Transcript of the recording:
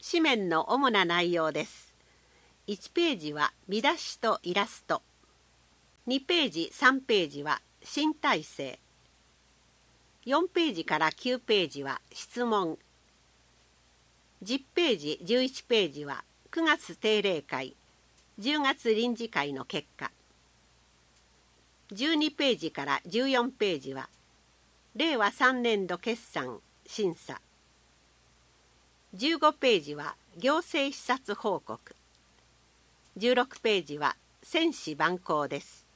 紙面の主な内容です。1ページは見出しとイラスト。2ページ、3ページは新体制。4ページから9ページは質問。10ページ、11ページは9月定例会、10月臨時会の結果。12ページから14ページは令和3年度決算審査。15ページは行政視察報告。16ページは千紙万考です。